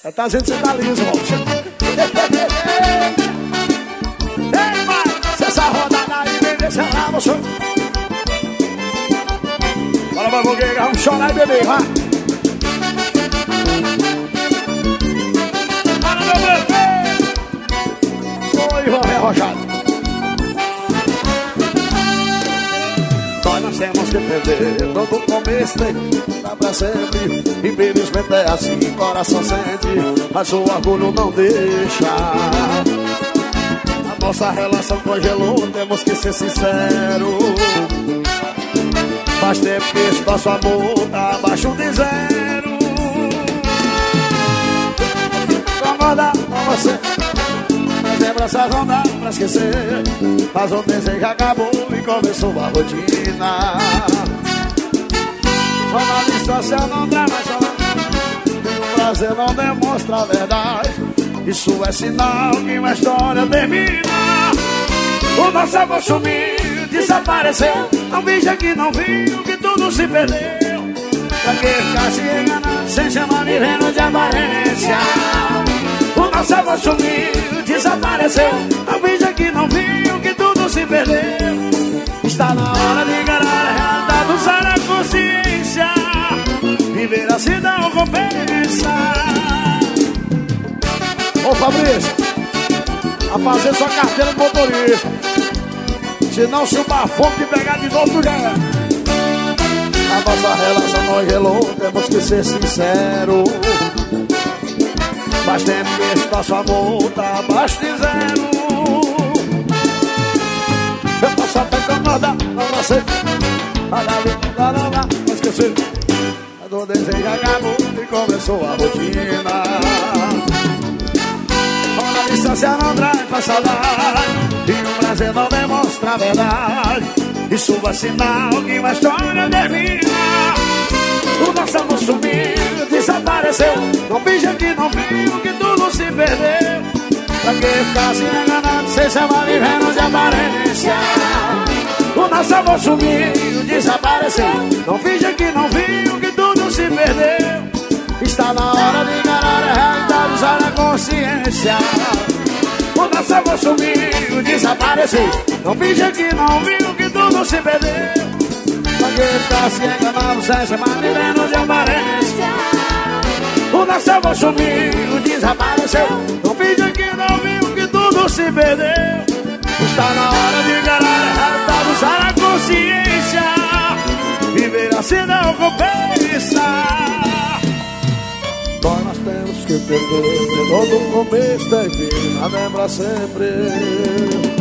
Tá dizendo que você tá liso, Robson. Ei, pai, se essa rodada aí vem descer lá, você. Bora, babugueira, vamos chorar e beber, vai. Bora, meu bebê. Oi, Romé Rojado. Nós temos que perder, todo começo tem dá pra sempre. Infelizmente é assim, coração sente, mas o orgulho não deixa. A nossa relação congelou, temos que ser sinceros. Faz tempo que esse nosso amor tá abaixo de zero. Incomoda com você, as lembranças não dá pra esquecer, mas o desejo acabou e começou a rotina. Quando a distância não dá mais falar, e o prazer não demonstra a verdade, isso é sinal que uma história termina. O nosso amor sumiu, desapareceu, não finja que não viu, que tudo se perdeu. Pra que ficar se enganando, sem chamar vivendo de aparência? O nosso amor sumiu, desapareceu, não finja que não viu, que tudo se perdeu. Está na hora de encarar a realidade, usar a consciência, viver assim não compensa. Ô Fabrício, a fazer sua carteira de motorista, senão se o bafão te pegar de novo tu já é. A nossa relação congelou, temos que ser sinceros. Faz tempo que esse nosso amor tá abaixo de zero. Eu posso até incomodar, não sei, mas a vida não dá pra esquecer. A dor desejo acabou e começou a rotina. Quando a distância não traz pra saudade, e o prazer não demonstra a verdade, isso é sinal que uma história termina. O nosso amor sumiu, desapareceu, não finja que não viu, que tudo se perdeu. Pra que ficar se enganando, sem chamar vivendo de aparência? O nosso amor sumiu, desapareceu, não finja que não viu, que tudo se perdeu. Está na hora de encarar a realidade, usar a consciência. O nosso amor sumiu, desapareceu, não finja que não viu, que tudo se perdeu. Pra que ficar se enganando, sem chamar vivendo de aparência? O nosso amor sumiu, desapareceu, não finja que não viu, que tudo se perdeu. Está na hora de encarar a realidade, usar a consciência, viver assim não compensa. Nós temos que perder, todo começo tem fim, nada é pra sempre.